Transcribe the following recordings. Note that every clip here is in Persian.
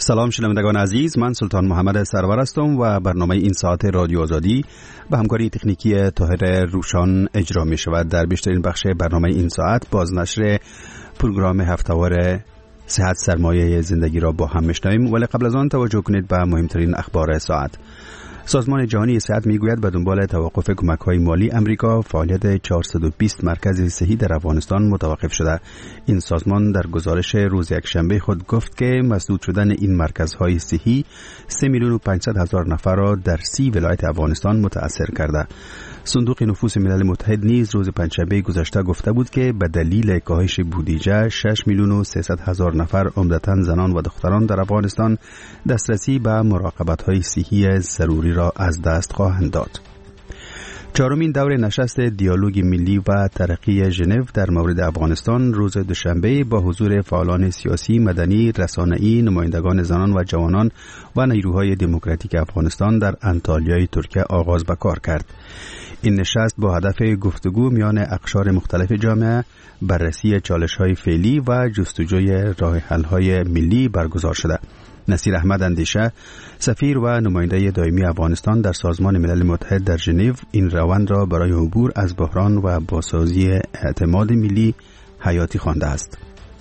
سلام شنوندگان عزیز، من سلطان محمد سرور هستم و برنامه این ساعت رادیو آزادی به همکاری تکنیکی طاهر روشان اجرا می شود. در بیشترین بخش برنامه این ساعت بازنشر پروگرام هفته‌وار صحت سرمایه زندگی را با هم میشنویم، ولی قبل از آن توجه کنید به مهمترین اخبار ساعت. سازمان جهانی صحت میگوید به دنبال توقف کمک‌های مالی امریکا فعالیت 420 مرکز صحی در افغانستان متوقف شده. این سازمان در گزارش روز یکشنبه خود گفت که مسدود شدن این مرکزهای صحی 3,500,000 نفر را در 30 ولایت افغانستان متاثر کرده. صندوق نفوس ملل متحد نیز روز پنجشنبه گذشته گفته بود که به دلیل کاهش بودجه 6,300,000 نفر عمدتاً زنان و دختران در افغانستان دسترسی به مراقبت‌های صحی ضروری را از دست خواهند داد. چهارمین دور نشست دیالوگ ملی و ترقی ژنو در مورد افغانستان روز دوشنبه با حضور فعالان سیاسی، مدنی، رسانه‌ای، نمایندگان زنان و جوانان و نیروهای دموکراتیک افغانستان در انطالیای ترکیه آغاز به کار کرد. این نشست با هدف گفتگو میان اقشار مختلف جامعه، بررسی چالش‌های فعلی و جستجوی راه حل‌های ملی برگزار شده. نصیر احمد اندیشه، سفیر و نماینده دائمی افغانستان در سازمان ملل متحد در ژنو، این روند را برای عبور از بحران و بازسازی اعتماد ملی حیاتی خوانده است.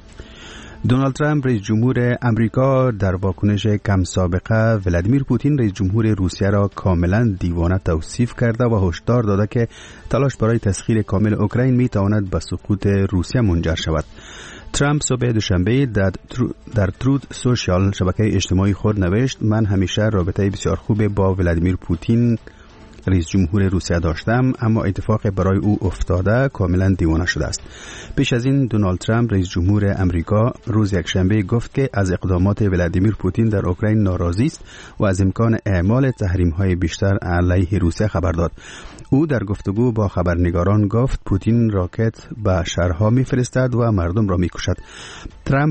دونالد ترامپ رئیس جمهور امریکا در واکنش کم سابقه ولادیمیر پوتین رئیس جمهور روسیه را کاملا دیوانه توصیف کرده و هشدار داده که تلاش برای تسخیر کامل اوکراین می تواند به سقوط روسیه منجر شود. ترامپ صبح دوشنبه در ترود سوشیال شبکه اجتماعی خود نوشت: من همیشه رابطه بسیار خوب با ولادیمیر پوتین رئیس جمهور روسیه داشتم، اما اتفاق برای او افتاده کاملا دیوانه شده است. پیش از این دونالد ترامپ رئیس جمهور امریکا روز یکشنبه گفت که از اقدامات ولادیمیر پوتین در اوکراین ناراضی است و از امکان اعمال تحریم‌های بیشتر علیه روسیه خبر داد. او در گفتگو با خبرنگاران گفت پوتین راکت به شهرها می‌فرستد و مردم را می‌کشد. ترامپ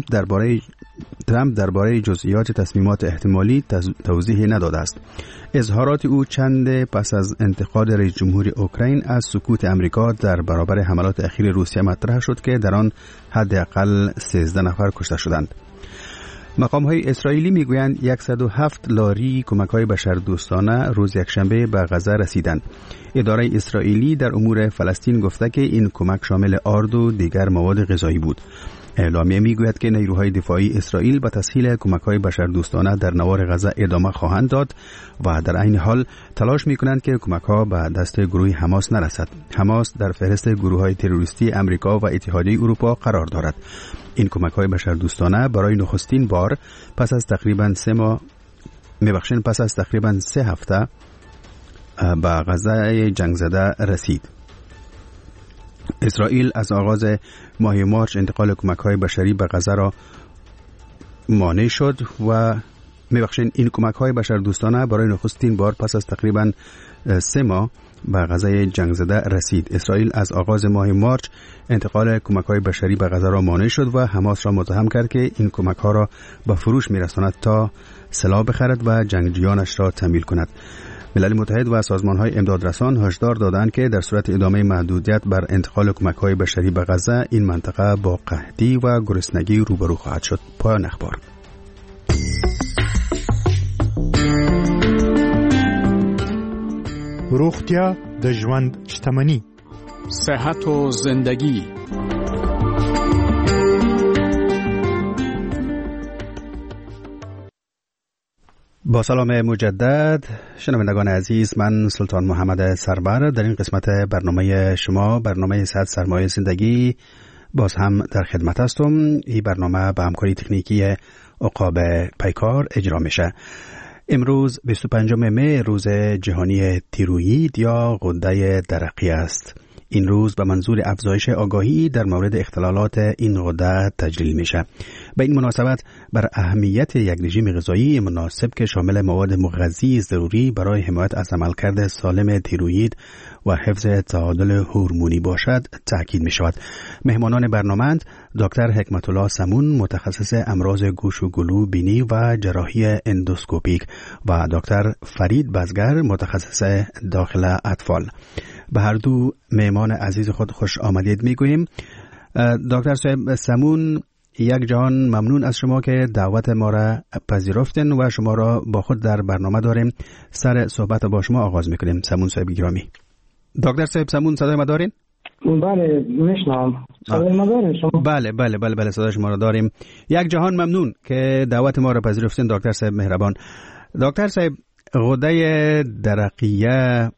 درباره جزئیات تصمیمات احتمالی توضیحی نداده است. اظهارات او چند پس از انتقاد رئیس جمهور اوکراین از سکوت امریکا در برابر حملات اخیر روسیه مطرح شد که در آن حداقل 13 نفر کشته شدند. مقام‌های اسرائیلی میگویند 107 لاری کمک‌های بشردوستانه روز یکشنبه به غزه رسیدند. اداره اسرائیلی در امور فلسطین گفته که این کمک شامل آرد و دیگر مواد غذایی بود. اعلامیه میگوید که نیروهای دفاعی اسرائیل به تسهیل کمک‌های بشردوستانه در نوار غزه ادامه خواهند داد و در عین حال تلاش می‌کنند که کمک‌ها به دست گروه حماس نرسد. حماس در فهرست گروه‌های تروریستی امریکا و اتحادیه اروپا قرار دارد. این کمک‌های بشردوستانه برای نخستین بار پس از تقریباً 3 هفته به غزه جنگ زده رسید. اسرائیل از آغاز ماه مارچ انتقال کمک‌های بشری به غزه را مانع شد و این کمک‌های بشردوستانه برای نخستین بار پس از تقریباً 3 ماه به غزه جنگ زده رسید. اسرائیل از آغاز ماه مارچ انتقال کمک‌های بشری به غزه را مانع شد و حماس را متهم کرد که این کمک‌ها را به فروش می‌رساند تا سلاح بخرد و جنگجویانش را تمویل کند. ملل متحد و سازمان‌های امدادرسان هشدار دادند که در صورت ادامه محدودیت بر انتقال کمک‌های بشری به غزه، این منطقه با قحطی و گرسنگی روبرو خواهد شد. پایان اخبار. روغتیا د ژوند شتمني. صحت و زندگی. با سلام مجدد شنوندگان عزیز، من سلطان محمد سرور در این قسمت برنامه شما، برنامه صحت سرمایه زندگی، باز هم در خدمت هستم. این برنامه با همکاری تکنیکی عقاب پیکار اجرا میشه. امروز 25 می روز جهانی تیروئید یا غده درقی است. این روز به منظور افزایش آگاهی در مورد اختلالات این غده تجلیل میشه. به این مناسبت بر اهمیت یک رژیم غذایی مناسب که شامل مواد مغذی ضروری برای حمایت از عملکرد سالم تیروئید و حفظ تعادل هورمونی باشد تاکید می شود. مهمانان برنامه دکتر حکمت الله سمون، متخصص امراض گوش و گلو بینی و جراحی اندوسکوپیک، و دکتر فرید بزگر، متخصص داخل اطفال. به هر دو مهمان عزیز خود خوش آمدید می گوییم. دکتر صاحب سمون، یک جهان ممنون از شما که دعوت ما را پذیرفتین و شما را با خود در برنامه داریم. سر صحبت با شما آغاز میکنیم. سمون صاحب گرامی. دکتر صاحب سمون صدای ما دارین؟ بله میشنم. صدای ما دارین شما؟ بله صدای شما را داریم. یک جهان ممنون که دعوت ما را پذیرفتین دکتر صاحب مهربان. دکتر صاحب غده درقیه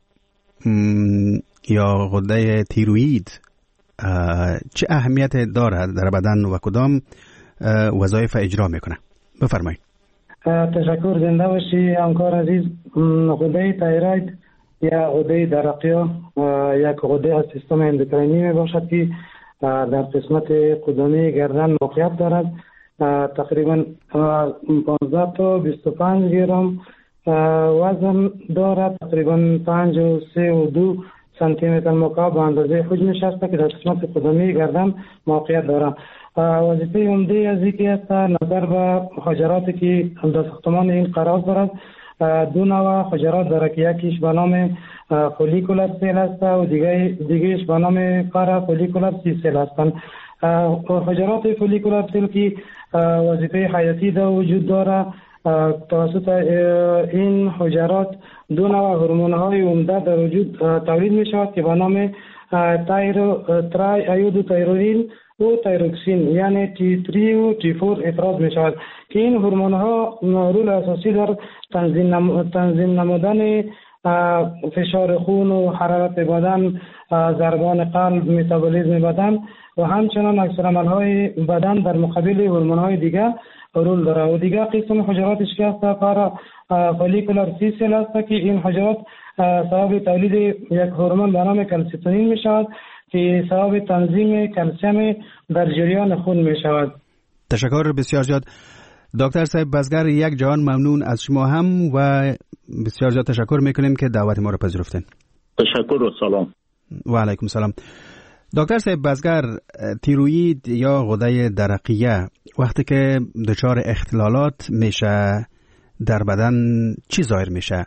یا غده تیروئید چه اهمیت دارد در بدن و کدام وظایف اجرا میکنه؟ بفرمایید. تشکر. زنده باشی همکار عزیز. غده تایروید یا غده درقیه یک غده از سیستم اندوکرینی می باشد که در قسمت قدمی گردن موقعیت دارد. تقریبا 15 تا 25 گرم وزن دارد. تقریبا 53 سانتی متر مکعب به اندازه حجمش است که در قسمت قدمی گردن موقعیت دارد. وظیفه عمده از یکی است نظر به حجراتی که در ساختمان این قرار دارد. دو نوع حجرات دارد که یکیش به نام فولیکولر سیل است و دیگهش به نام پارا فولیکولر سیل هستند. حجرات فولیکولر سیل که وظیفه حیاتی در وجود دارد، توسط این حجرات دو نوع هورمون‌های عمده در وجود تولید می شود که به نام ترای ایودوتایرولین و تایروکسین یعنی T3 و T4 افراز می شود که این هورمون‌ها رول اساسی در تنظیم نمودن فشار خون و حرارت بدن، ضربان قلب، متابولیسم بدن و همچنان عکس‌العمل‌های بدن در مقابل هورمون‌های دیگر رول دارد. و دیگر قسم حجراتش که است پارا فولیکولر سیل است که این حجرات سبب تولید یک هورمون به نام کلسیتونین می شود که سبب تنظیم کلسیم در جریان خون می شود. تشکر بسیار زیاد دکتر صاحب بزگر. یک جهان ممنون از شما هم و بسیار زیاد تشکر میکنیم که دعوت ما را پذیرفتین. تشکر و سلام. و علیکم سلام. دکتر صاحب بزگر، تیروئید یا غده درقیه وقتی که دچار اختلالات میشه در بدن چی ظاهر میشه؟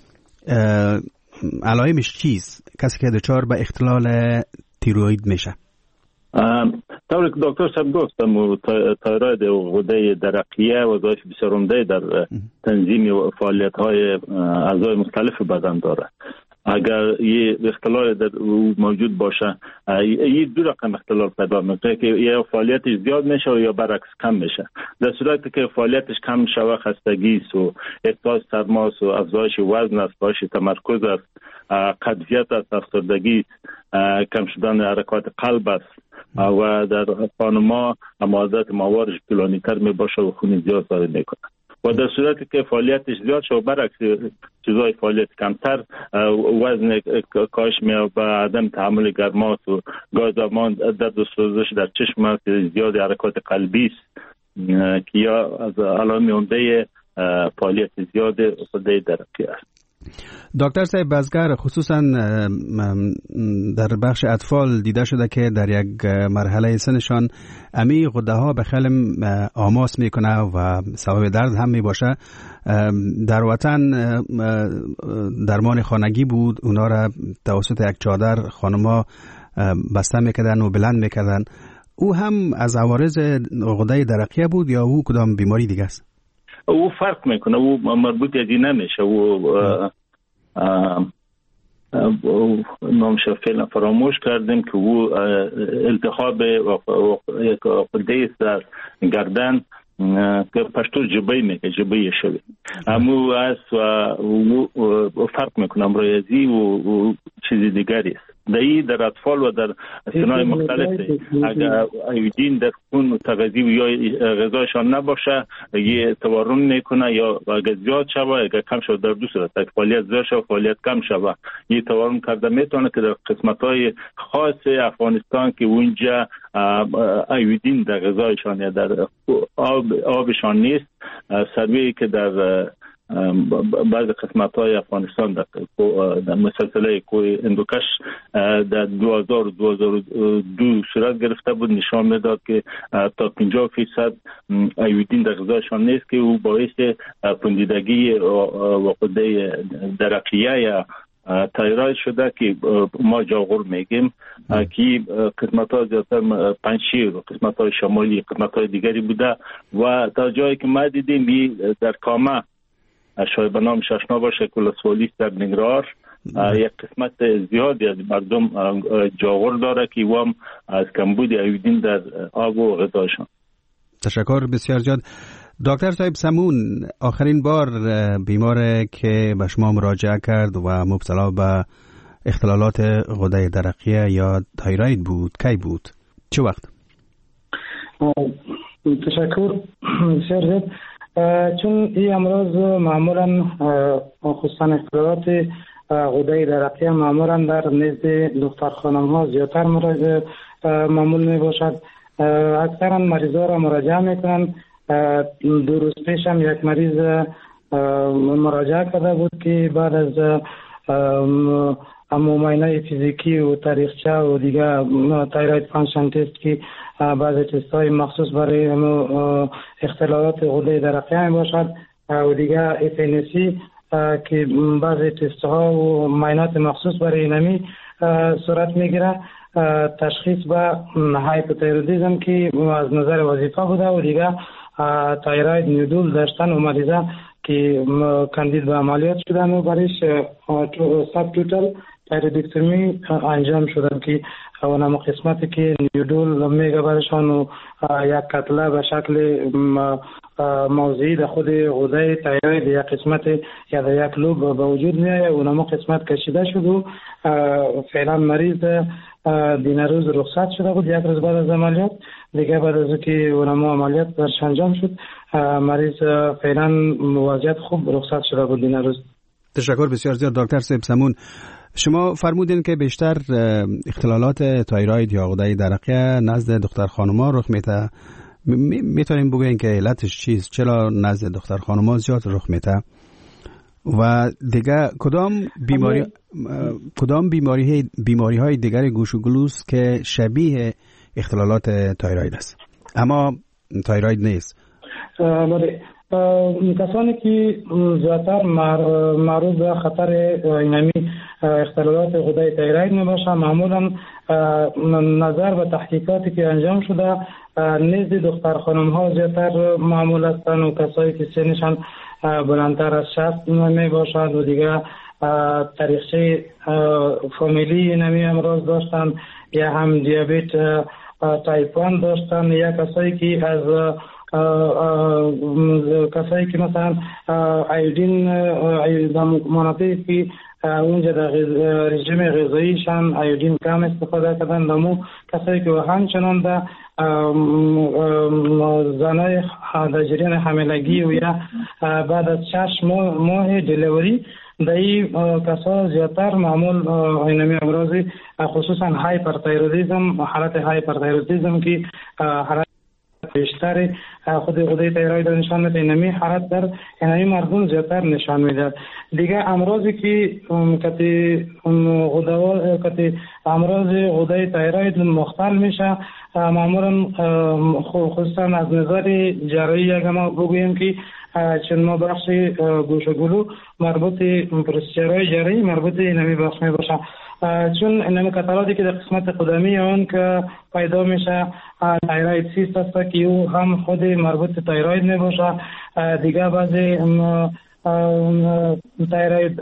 علائمش چیست کسی که دچار به اختلال تیروئید میشه؟ طوری که دکتر صاحب گفتم تایروید و غده درقیه وظایف بسیار عمده در تنظیم و فعالیت‌های اعضای مختلف بدن داره. اگر یه اختلال در موجود باشه، یه دو رقم اختلال پیدا میشه که یا فعالیتش زیاد میشه و یا برعکس کم میشه. در صورتی که فعالیتش کم شوه، خستگی است و احساس سرماست و افزایش وزن است، کاهش تمرکز است، قدفیت است، افسردگی، کم شدن حرکات قلب است و در خانم‌ها عادت ماهوارش طولانی‌تر میباشه و خون زیاد صادر میکنه. و در صورتی که فعالیتش زیاد شد برعکس چیزای فعالیت کمتر، وزن کاهش میاد و عدم تحمل گرمات و گازمان، درد و سوزش در چشم است، زیاد حرکات قلبی است که یا از علائم عمده فعالیت زیاد غده درقیه است. دکتر صاحب بزگر، خصوصا در بخش اطفال دیده شده که در یک مرحله سنشان امی غده ها به خیلی آماس میکنه و سبب درد هم میباشه. در وطن درمان خانگی بود، اونا را توسط یک چادر خانما بسته میکردن و بلند میکردن. او هم از عوارض غده درقیه بود یا او کدام بیماری دیگه است؟ او فرق میکنه، او مربوط یدی نمیشه. او نامش فعلا فراموش کردیم که او التهاب غده در گردن که پشتو جبهه میگه، جبهه شوی امو است و فرق میکنه امروزی و چیز دیگری است. در اطفال و در صنایع مختلف اگر ایودین در خون تغذیه یا غذایشان نباشه، یه تورم میکنه یا اگر زیاد شوه، اگر کم شوه، در دو صورت، فعالیت زیاد شوه، فعالیت کم شوه، یه تورم کرده میتونه که در قسمت‌های خاص افغانستان که اونجا ایودین در غذایشان یا در آبشان نیست، سروی که در بعض قسمت‌های افغانستان در مسلسله کوه اندوکش در 2002 صورت گرفته بود، نشان میداد که تا 50% ایودین در غذاشان نیست که او باعث پوندیدگی غده درقیه یا تایروید شده که ما جاغور میگیم که قسمت ها زیادتر پنجشیر و قسمت های شمالی قسمت های دیگری بوده و تا جایی که ما دیدیم در کامه شاید به نام ششنا باشه کلاسوالیست در ننگرهار یک قسمت زیادی از مردم جاغور داره که وام از کمبود ایودین در آب و غذاشان. تشکر بسیار زیاد. دکتر صاحب سمون، آخرین بار بیمار که به شما مراجعه کرد و مبتلا به اختلالات غده درقیه یا تایروید بود کی بود؟ چه وقت؟ تشکر بسیار زیاد. چون این امراض معمولا خصوصا اختلالات غده درقیه معمولا در نزد دختر خانم ها زیادتر معمول می باشد. اکثرا مریضا را مراجعه میکنن. 2 روز پیش هم یک مریض مراجعه کرده بود که بعد از معاینه فیزیکی و تاریخچه و دیگه تایروید فانکشن تست که بعضی تست های مخصوص برای اختلالات غده درقیه می باشد و دیگه FNC که بعضی تست ها و معاینات مخصوص برای نمی صورت میگیره. تشخیص به هایپوتایرودیسم که از نظر وظیفه بوده و دیگه تایروید نیودول داشتن و مریضه که کاندید به عملیات شدن و برایش ساب توتال تایرودکتومی انجام شدن که اونم قسمتی که نیودول میگه برشان و یک کتله به شکل موضعی در خود غده تایروید یک قسمت یا در یک لوب به وجود میایه. اونم قسمت کشیده شد و فعلا مریض دین روز رخصت شده بود. 1 روز بعد از عملیات دیگه بعد از که اونم عملیات برش انجام شد مریض فعلا وضعیت خوب رخصت شده بود دین روز. تشکر بسیار زیاد. دکتر صاحب سمون، شما فرمودین که بیشتر اختلالات تایروید یا غده درقیه نزد دختر خانوما رخ میده. میتونیم بگوین که علتش چیست؟ چرا نزد دختر خانوما زیاد رخ میده؟ و دیگه کدام بیماری های دیگر گوش و گلوس که شبیه اختلالات تایروید است اما تایروید نیست؟ بله، کسانی که زیادتر معروض به خطر اینمی اختلالات غده تایروید میباشند معمولا نظر به تحقیقاتی که انجام شده نزد دختر خانم ها زیادتر معمول هستند و کسایی که سنشان بلندتر از 60 می باشد و دیگه تاریخچه فامیلی نمی امراض داشتن یا هم دیابت تایپ 1 داشتن یا کسایی که از کسایی که مثلا ایودین مناطقی که اونجا در رژیم غذاییشان ایودین کم استفاده کردن دمو کسایی که همچنان در زنای در جریان حاملگی و یا بعد از 6 ماه دلیوری در این کسا زیادتر معمول اینمی امراضی خصوصا هایپرتایرودیسم حالت هایپرتایرودیسم که حالت بیشتر خود غده تایروید نشان میده اینمی حالت در اینمی مردم زیادتر نشان میده. دیگه امراضی که امراض غده تایروید مختل میشه معمولا خصوصا از نظر جراحی اگر ما بگوییم که چون ما بخش گوش و گلو مربوط پروسیجرهای جراحی مربوط اینمی بخش می باشه چون اینمی کتلاتی که در قسمت قدمی اون که پیدا میشه تایروید سیست است که او هم خود مربوط تایروید می باشه. دیگه بعضی تایروید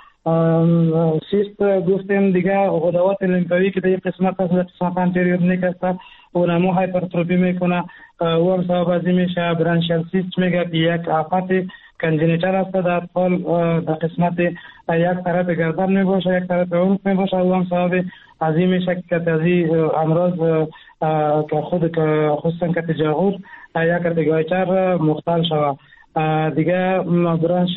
سیست گفتیم دیگه غدوات لیمفاوی که در قسمت هست در قسمت انتریور است اونمو هایپرتروفی میکنه و هم سبب ازی میشه برانشیال سیست میگه که یک آفت کنجنیتال است در اطفال در قسمت یک طرف گردن میباشه یک طرف عنق میباشه و هم سبب ازی میشه که ازی امراض که خود خصوصا که جاغور یک کتگایچر مختل شود. دیگه برانش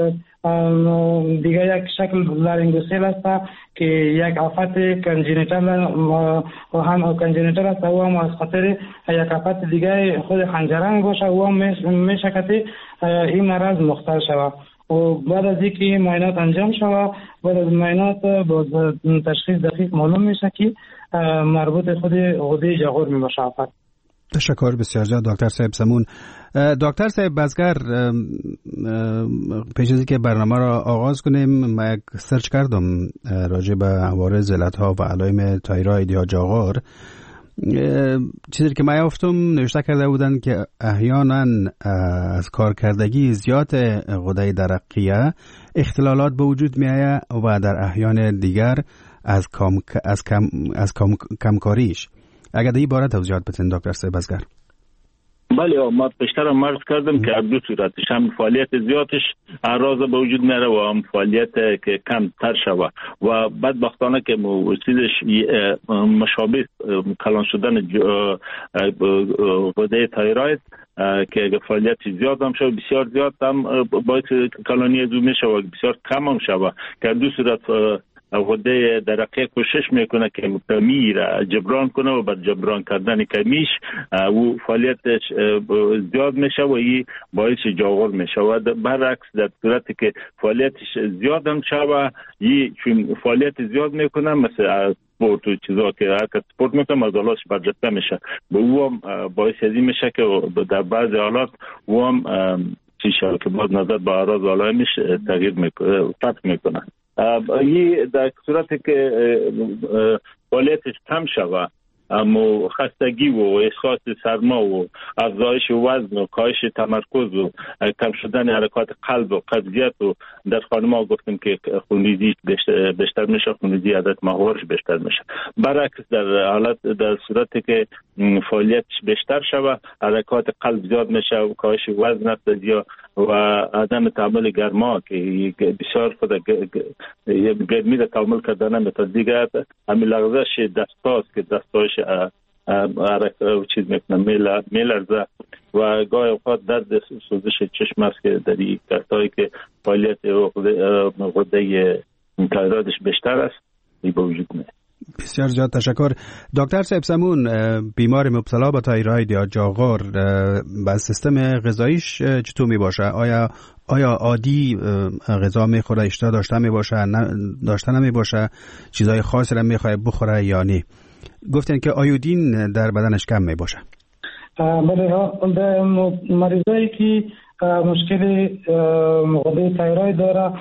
دیگه یک شکل لارینگوسیل است که یک آفت کنجنیتال و هم کنجنیتال است و هم از خاطر یک آفت دیگه خود خنجرنگ باشه و هم میشه که این مرض مختل شود و بعد از اینکه معاینات انجام شود بعد از معاینات با تشخیص دقیق معلوم میشه که مربوط خود غده جاغور میباشه آفت. تشکر بسیار زیاد دکتر صاحب سمون. دکتر صاحب بزگر، پیش از اینکه برنامه را آغاز کنیم من یک سرچ کردم راجع به عوارض، علتها و علائم تایروید یا جاغور. چیزی که من یافتم نوشته کرده بودن که احیانا از کارکردگی زیاد غده درقیه اختلالات به وجود می آید و در احیان دیگر از کمکاریش. اگر در این باره توضیحات بدین دکتر صاحب بزگر. بله، ما پیشتر مرز کردم که دو صورتش، هم فعالیت زیادش اعراض به وجود میاره و هم فعالیت که کم تر شوه و بدبختانه که چیزش مشابه کلان شدن غده تایروید که اگه فعالیت زیاد هم شوه، بسیار زیاد هم باعث کلانی ازو میشه و بسیار کم هم شوه که دو صورت غده درقیه کوشش میکنه که کمی را جبران کنه و بر جبران کردن کمیش و فعالیتش زیاد میشه و این باعث جاغور میشه و برعکس در صورتی که فعالیتش زیاد هم شوه، چون فعالیت زیاد میکنه مثل سپورت و چیزا که هر کس سپورت میکنه عضلاتش برجسته میشه، به او هم باعث ازی میشه که در بعضی حالات او هم چیشه که باز نظر به اعراض و علائمش تغییر میکنه، فرق میکنه. این در صورتی که فعالیتش کم شوه، اما خستگی و احساس سرما و افزایش وزن و کاهش تمرکز و کم شدن حرکات قلب و قبضیت و در خانم‌ها گفتیم که خونریزی بیشتر میشه، خونریزی عادت ماهوارش بیشتر میشه. برعکس در صورتی که فعالیتش بیشتر شوه، حرکات قلب زیاد میشه و کاهش وزن افزایش و عدم تعامل گرما که بسیار خود گرمی را تعامل کردن مثل دیگر همین لغزش دستاست که دستاش چیز میکنه میلرزه و گاهی اوقات درد سوزش چشم است که در این کسایی که فعالیت غده تایرویدش بیشتر است این به وجود میاد. بسیار زیاد تشکر. دکتر صاحب سمون، بیمار مبتلا به تایروید یا جاغور با سیستم غذاییش چطور می باشه؟ آیا عادی غذا میخوره، اشتها داشته می باشه، داشته نمی باشه، چیزای خاصی را میخواد بخوره یا نه؟ گفتن که آیودین در بدنش کم می باشه. بله، در مریضایی که مشکل غده تایروید داره،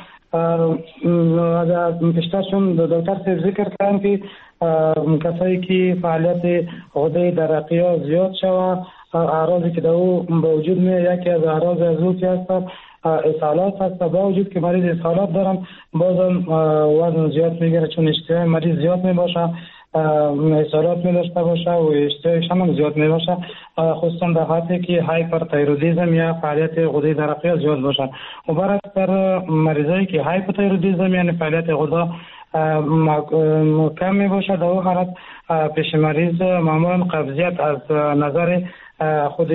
اگر پیشترشون دکتر صاحب ذکر کردن که کسایی که فعالیت غده درقیه زیاد شوه، اعراضی که در او به وجود میاد، یکی از اعراض از او که هست اسهالات هست. با وجود که مریض اسهالات دارن بازم وزن زیاد میگیره، چون اشتهای مریض زیاد میباشه، اسهالات میداشته باشه و اشتهایش هم زیاد میباشه، خصوصا در حالتی که هایپرتایرودیزم یا فعالیت غده درقیه زیاد باشه. و برعکس در مریضایی که هایپوتایرودیزم یعنی فعالیت غده کم میباشه، در اون حالت پیش مریض معمولا قبضیت از نظر خود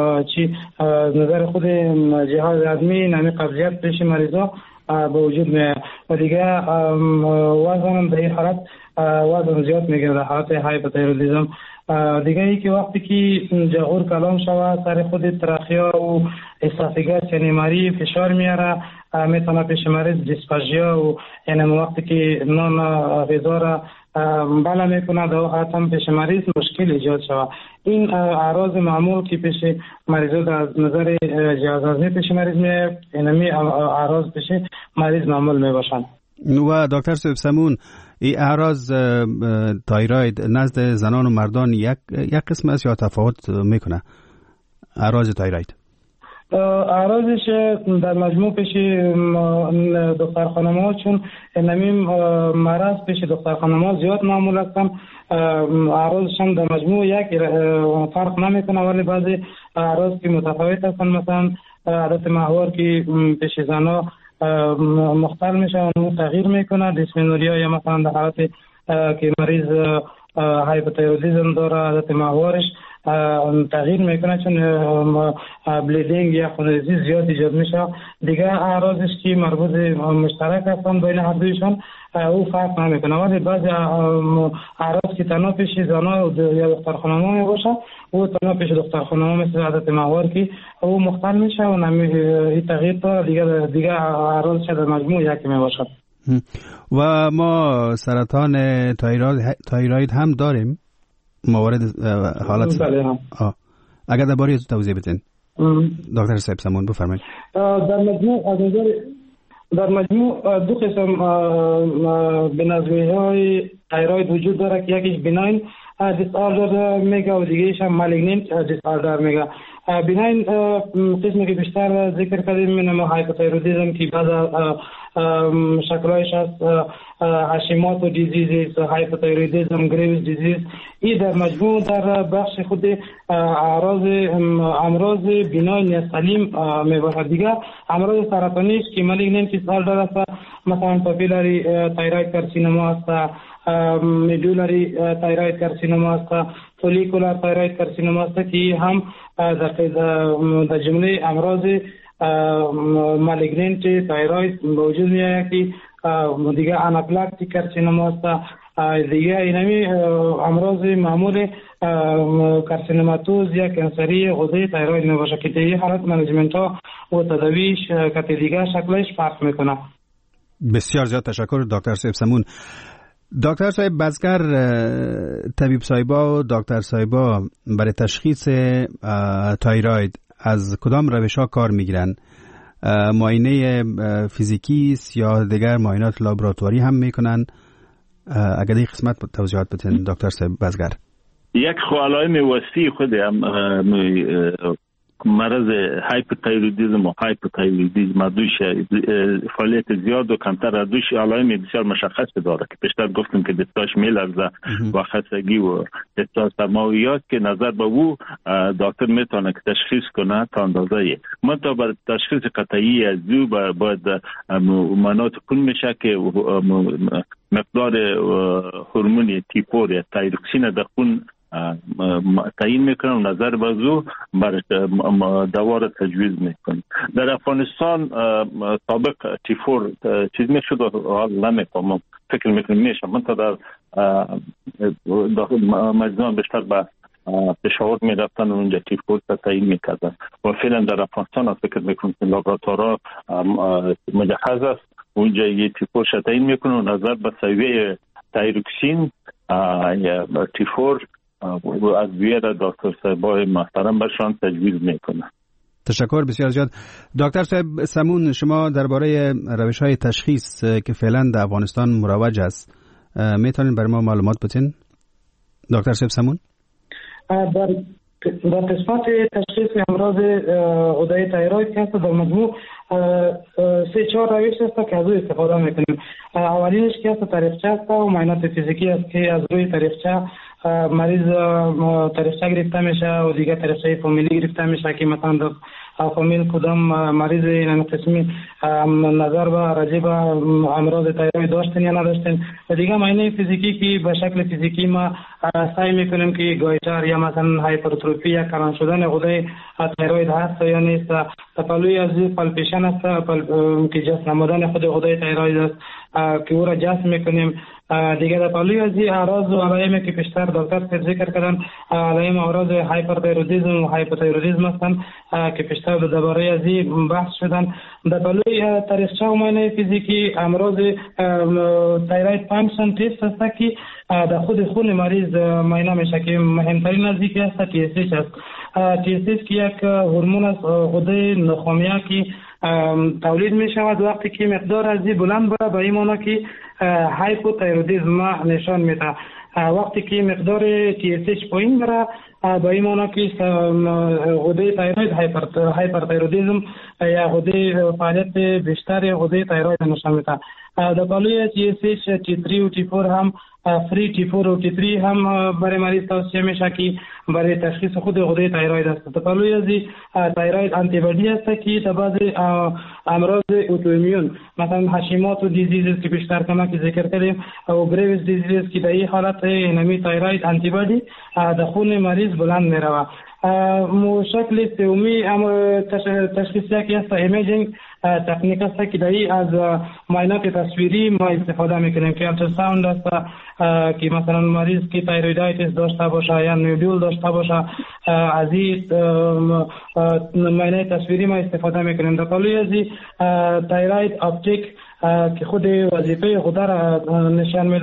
جهاز هضمی، نمی قبضیت پیش مریضا به وجود میاد و دیگه وزن در این حالت وزن زیاد میگیره در حالت هایپوتایرودیزم. دیگه ای که وقتی که جاغور کلان شود سر خود تراخیا و اسافیگاس یعنی مری فشار میاره، میتونه پیش مریض دیسفاژیا و یعنی وقتی که نان غذا را بالا میکنه در حالت هم پیش مریض مشکل ایجاد شود. این اعراض معمول که پیش مریض از نظر جهاز هضمی پیش مریض میاد، اینمی اعراض پیش مریض معمول میباشند. و دکتر صاحب سمون، این اعراض تایروید نزد زنان و مردان یک قسم است یا تفاوت میکنه؟ اعراض تایروید اعراضش در مجموع پیش دختر خانم‌ها، چون نمیم مرض پیش دختر خانم‌ها زیاد معمول هستن، اعراضش هم در مجموع یک فرق نمیکنه، ولی بعضی اعراض که متفاوت هستن، مثلا عادت ماهوار که پیش زنها مختل میشه و تغییر میکنه، دیسمنوریا یا مثلا در حالت که مریض هایپوتایرودیزم داره عادت ماهوارش تغییر میکنه، چون بلیدینگ یا خونریزی زیاد ایجاد میشه. دیگه اعراضش که مربوط مشترک هستن بین هر دویشون او فرق نمیکنه، ولی بعضی اعراض که تنها پیش زنها یا دختر خانم‌ها میباشه او تنها پیش دختر خانم‌ها مثل عادت ماهوار که او مختل میشه و این تغییر داره، دیگه اعراضش در مجموع یکی میباشه. و ما سرطان تایروید هم داریم؟ موارد حالت بله. اگر درباره از توضیح بدین دکتر صاحب سمون بفرمایید. در مجموع دو قسم بنظمی‌های تایروید وجود داره که یکیش بناین دیسآردر میگه و دیگه‌ایش هم مالیگننت دیسآردر میگه. بناین قسمی که بیشتر ذکر کردیم منم هایپوتایرودیسم که بعض شکلایش هست هاشیموتو دیزیز، هایپوتایرودیسم، گریوز دیزیز. این در مجموع در بخش خود امراض بناین یا سلیم میباشد. دیگه امراض سرطانیش که مالیگننت دیسآردر است، مثلا پاپیلاری تایروید کارسینوما است، میدولاری تایروید کارسینوما است، فولیکولار تایروید کارسینوما است که هم در جمله امراض مالیگننت تایروید موجود میآید که دیگه آناپلاکتیک کارسینوما است. دیگه اینمی امراض معمول کارسینوماتوز یا کانسری غده تایروید میباشه که دیگه حالت منیجمنت ها و تداویش که دیگه شکلش فرق میکنه. بسیار زیاد تشکر دکتر صاحب سمون. دکتر صاحب بزگر، طبیب صاحبا و دکتر صاحبا برای تشخیص تایروید از کدام روش ها کار میگیرن؟ معاینه فیزیکی یا دیگر معاینات لابراتواری هم میکنن؟ اگر این قسمت توضیحات بدین دکتر صاحب بزگر. یک علائم وسیع خود مرض هایپوتایرودیسم و هایپوتایرودیسم دوش فعالیت زیاد و کمتر دوش علائم بسیار مشخص داره که پیشتر گفتم که دستاش میلرزه و خستگی و احساس سرماییات که نظر به او دکتر میتونه که تشخیص کنه تا اندازه منتها بر تشخیص قطعی از او باید مناط کن میشه که مقدار هورمون تیپور یا تایروکسین در خون تعیین میکنم، نظر بازو بر دوار تجویز میکنم. در افغانستان سابق تیفور چیز میشد و حال نمیکنم، فکر میکنم میشه من تا در مجزان بیشتر به پشاور میرفتن و اونجا تیفور تعیین میکردن و فعلا در افغانستان فکر میکنم که لابراتوارها مجهز است، اونجا یه تیفور تعیین میکنه و نظر به سویه تایروکسین یا تیفور و از بیاره دکتر صاحبای محترم برشان تجویز میکنه. تشکر بسیار زیاد. دکتر صاحب سمون، شما درباره روش های تشخیص که فعلا در افغانستان مروج است میتونین برای ما معلومات بدین؟ دکتر صاحب سمون. در قسمت تشخیص امراض غده تایروید که هست در مجموع 3-4 روش است که از او استفاده میکنیم. اولینش که هست تاریخچه است و معاینات فیزیکی است که از روی تاریخچه مریض تاریخچه گرفته میشه و دیگه تاریخچه فامیلی گرفته میشه که مثلا در فامیل کدام مریض این قسمی نظر به راجع به امراض تایروید داشتن یا نداشتن و دیگه معاینه فیزیکی که به شکل فیزیکی ما سعی میکنیم که گایتر یا مثلا هایپرتروفی یا کلان شدن غده تایروید هست یا نیست. تپلوی از پالپیشن است که جست نمودن خود غده تایروید است که او را جست میکنیم. دیگه در پلوی از اعراض و علائمی که پیشتر دکتر ذکر کردن، علائم امراض هایپرتایرودیسم و هایپوتایرودیسم هستند که پیشتر درباره از این بحث شدن. در پلوی تاریخچه و معاینه فیزیکی امراض تایروید فانکشن تست است که در خود خون مریض معاینه میشه که مهمترین از این است TSH است. TSH که یک هورمون است غده نخامیه که تولید می شود وقتی که مقدار از بلند بره به این معنی که هایپوتایرودیسم نشان میده. وقتی که مقدار TSH پایین بره به این معنی که غده تایروید هایپرتایرودیسم یا غده فعالیت بیشتر غده تایروید نشان میده. در پلوی TSH T3 و T4 هم فری T4 و T3 هم برای مریض توصیه میشه که برای تشخیص خود غده تایروید است. در پلوی از تایروید آنتیبادی است که در بعض امراض اوتوایمون مثلا هاشیموتو دیزیز که بیشتر کما که ذکر کردیم و گریوز دیزیز که در این حالت اینمی تایروید آنتیبادی در خون مریض بلند میروه. شکل سومی تشخیصی که است ایمیجینگ تکنیک است که دایی از معاینات تصویری ما استفاده میکنیم که التراساوند است که مثلا مریض که تایرویدایتیس داشته باشه یا نودول داشته باشه از این معاینه تصویری ما استفاده میکنیم. در پلوی از تایروید اپتیک که خود وظیفه غده را نشان میده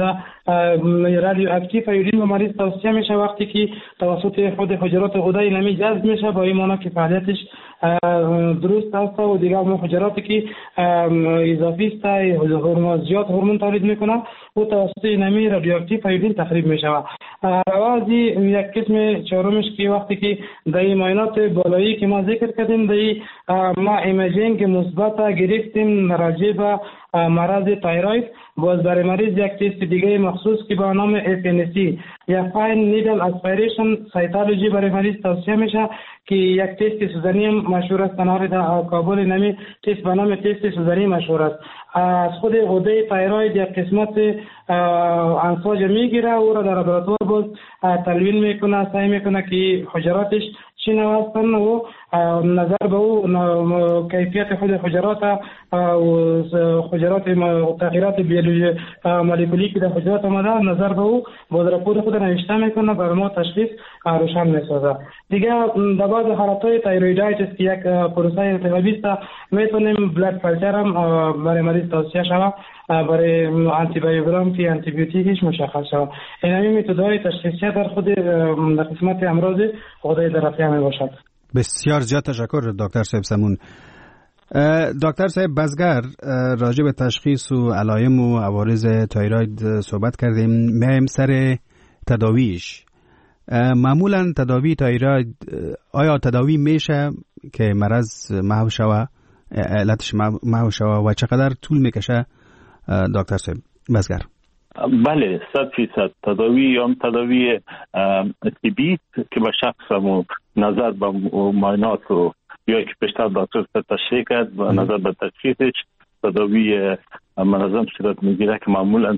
رادیواکتیو ایودین به مریض توصیه میشه وقتی که توسط خود حجرات غده نمی جذب میشه، با این معنی که فعالیتش درست است و دیگه اون حجراتی که اضافی است هورمون زیاد هورمون تولید میکنه و توسط نمی رادیواکتیو ایودین تخریب میشه. روازی یک قسم چهارمش که وقتی که در معاینات بالایی که ما ذکر کردیم در ما ایمیجینگ مثبت گرفتیم راجع به مرض تایروید، باز برای مریض یک تست دیگه مخصوص که با نام FNC یا فاین نیدل اسپیریشن سایتولوژی برای مریض توصیه میشه که یک تست سوزنی مشهور است، تنها در کابل نمی تست به نام تست سوزنی مشهور است. از خود غده تایروید یک قسمت انساج میگیره، او را در لابراتوار باز تلوین میکنه، سعی میکنه که حجراتش چی نوع هستن و نظر به او کیفیت خود حجرات و حجرات تغییرات بیولوژی مولکولی که در حجرات آمده نظر به او با رپورت خود نوشته میکنه، برای ما تشخیص روشن میسازه. دیگه در بعض حالتهای تایرویدایتس که یک پروسه التهابی است میتونیم بلاد کالچر هم برای مریض توصیه شود برای آنتی بایوگرام آنتی بیوتیکش مشخص شود. این همین متدهای تشخیصی در خود قسمت امراض غده درقی می باشد. بسیار زیاد تشکر دکتر صاحب سمون. دکتر صاحب بزگر، راجع به تشخیص و علائم و عوارض تایروید صحبت کردیم. میایم سر تداویش. معمولا تداوی تایروید آیا تداوی میشه که مرض محو شوه، علتش محو شوه و چقدر طول میکشه دکتر صاحب بزگر؟ بله 100% تداوی هم تداوی طبی که به شخص نظر به معاینات و یا که بیشتر دکتر تشریح کرد و نظر به تشخیصش تداوی منظم صورت میگیره که معمولا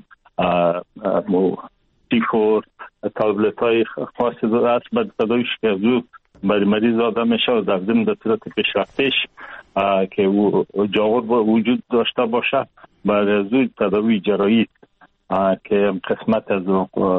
تیفور تابلت های خاصی داره بعد تداویش که زود برای مریض داده میشه و در ضمن در صورت پیشرفتش که او جاغور وجود داشته باشه برای زود تداوی جراحی که قسمت از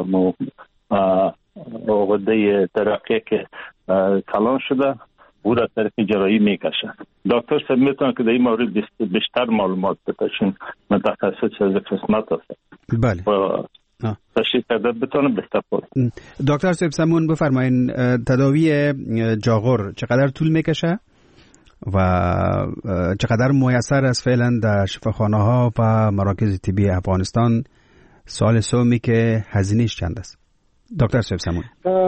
غده درقی که کلان شده او را طرف جراحی میکشن. دکتر صاحب میتونن که در این مورد بیشتر معلومات بتشن، متخصص از قسمت هست. بله تشریح کرده بتونم بیشتر پرسیم. دکتر صاحب سمون بفرمایین تداوی جاغور چقدر طول میکشه و چقدر میسر است فعلا در شفاخانه ها و مراکز طبی افغانستان؟ سوال سومی که هزینه‌اش چند است دکتر صاحب سمون؟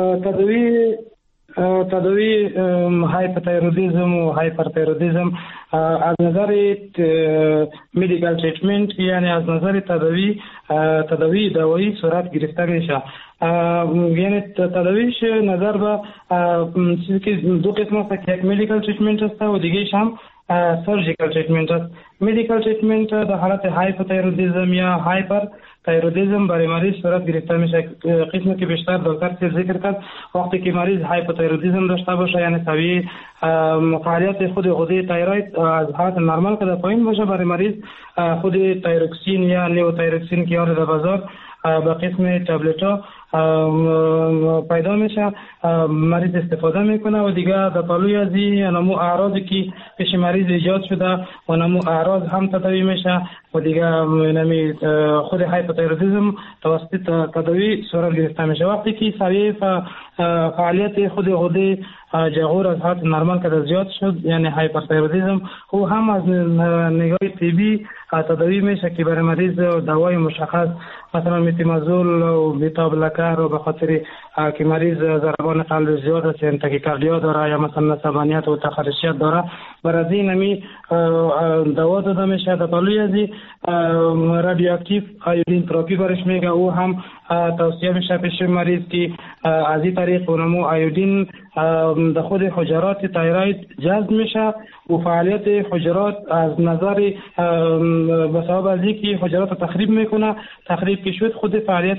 تداوی هایپوتایرودیسم و هایپرتایرودیسم از نظر مدیکال تریتمنت یعنی از نظر تداوی دوایی صورت گرفته میشه. یعنی تداویش نظر به چیزی که دو قسم است که یک مدیکال تریتمنت است و دیگه‌اش هم سرجیکال تریتمنت است. مدیکال تریتمنت در حالت هایپوتایرودیسم یا هایپر تایرودیسم برای مریض صورت گرفته میشه. قسمی که بیشتر دکتر ذکر کرد وقتی که مریض هایپوتایرودیسم داشته باشه یعنی طبیعی فعالیت خود غده تایروید از حالت نرمال که پایین باشه، برای مریض خود تایروکسین یا لیوتایروکسین که آن در بازار به قسم تابلت‌ها پیدا میشه، مریض استفاده میکنه و دیگه در پلوی از این نمو اعراضی که پیش مریض ایجاد شده و نمو اعراض هم تداوی میشه و دیگه نمی خود هایپوتایرودیسم توسط تداوی صورت گرفته میشه. وقتی که سویه فعالیت خود غده جاغور از حالت نرمال که زیاد شد یعنی هایپرتایرودیسم او هم از نگاه طبی تداوی میشه که برای مریض دوای مشخص مثلا متیمازول و بیتابلکر و به خاطر که مریض ضربان قلب زیاد است یعنی تاکیکاردیا داره یا مثلا عصبانیت و تخرشیت داره، برای این نمی دوا داده میشه. در پلوی از رادیواکتیو ایودین تراپی برش میگه، او هم توصیه میشه پیش مریض که از این طریق نمو ایودین در خود حجرات تایروید جذب میشه و فعالیت حجرات از نظر به سبب از اینکه حجرات تخریب میکنه، تخریب که شد خود فعالیت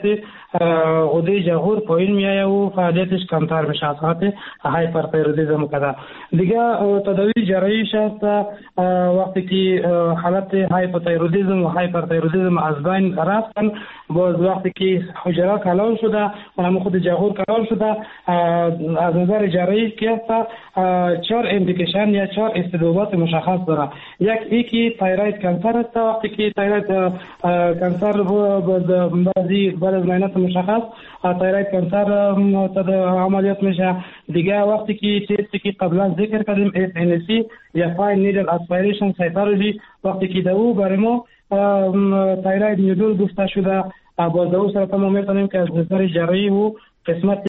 غده جاغور پایین میایه و فعالیتش کمتر میشه، از خاطر هایپرتایرودیسم کده. دیگه تداوی جراحیش است وقتی که حالت هایپوتایرودیسم و هایپرتایرودیسم از بین رفتن، باز وقتی که حجره کلان شده و هم خود جاغور کلان شده، از نظر جراحی که است 4 اندیکیشن یا 4 استدلالات مشخص داره. یکی تایروید کانسر است، وقتی که تایروید کانسر بعد از معاینات مشخص تایروید کانسر عملیات میشه. دیگه وقتی که تستی که قبلا ذکر کردیم FNC یا فاین نیدل اسپیریشن سایتولوژی، وقتی که دو برای ما تایروید نیدول گفته شده، باز دو سر ما میتونیم که از نظر جراحی و قسمت